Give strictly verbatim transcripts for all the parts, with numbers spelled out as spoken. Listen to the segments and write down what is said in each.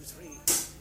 three.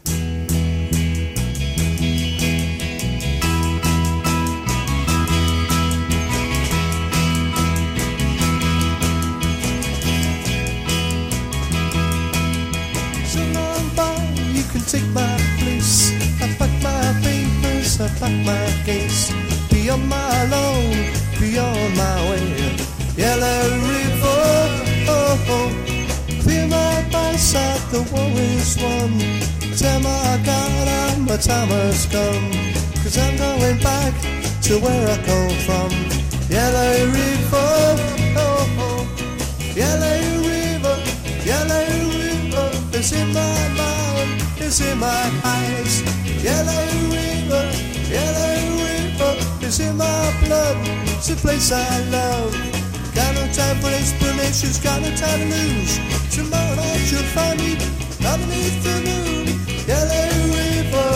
So long by, you can take my place. I pack my papers, I pack my case. Beyond my loan, beyond my way. Yellow River, oh, oh. Clear my eyesight, the war is won. Tell my God, my time has come. Cause I'm going back to where I come from. Yellow River, oh, oh. Yellow River, Yellow River. It's in my mind, it's in my eyes. Yellow River, Yellow River. It's in my blood, it's a place I love. Got no time for explanations, got no time to lose. Tomorrow night you'll find me underneath the moon. Yellow River,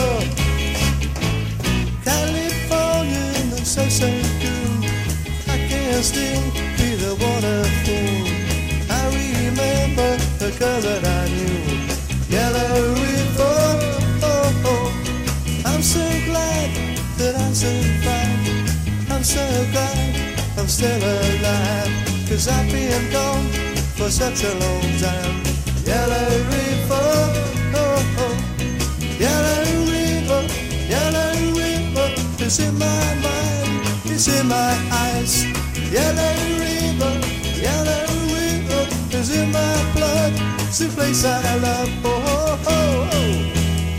California in the sunset gloom. I can still be the waterfall. I remember the girl that I knew. Yellow River, oh, oh. I'm so glad that I survived. I'm so glad I'm still alive, cause I've been gone for such a long time. Yellow River, oh, oh. Yellow River, Yellow River. It's in my mind, it's in my eyes. Yellow River, Yellow River. It's in my blood, it's a place I love. Oh, oh, oh, oh.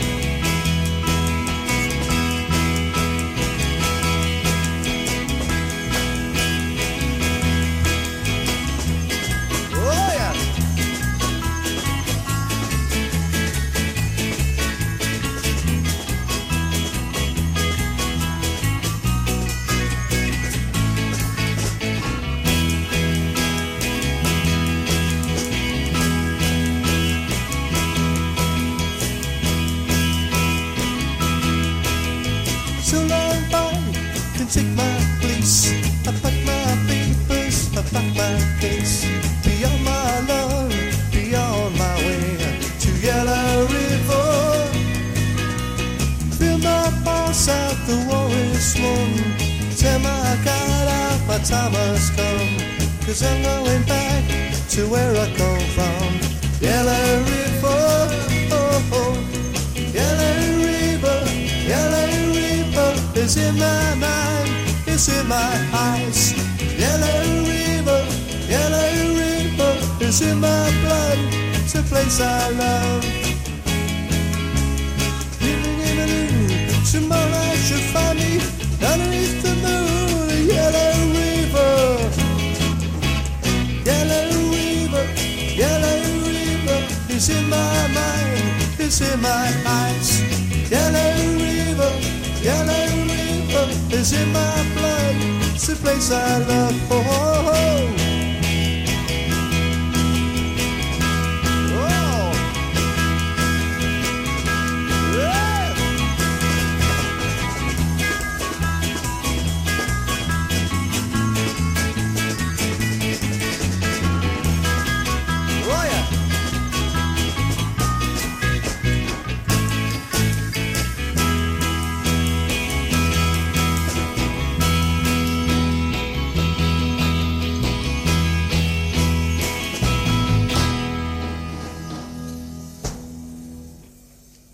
So long by, can take my place. I pack my papers, I pack my case. Beyond my love, beyond my way to Yellow River. Fill my pulse out, the war is won. Tell my God out, my time has come. Cause I'm going back to where I come from. Yellow River, oh, oh. Yellow River, Yellow River. It's in my mind, it's in my eyes. Yellow River, Yellow River. It's in my blood, it's a place I love. Tomorrow night you'll find me underneath the moon. Yellow River, Yellow River, Yellow River. It's in my mind, it's in my eyes. Yellow River, Yellow River. It's in my blood, it's a place I love. Oh, oh, oh.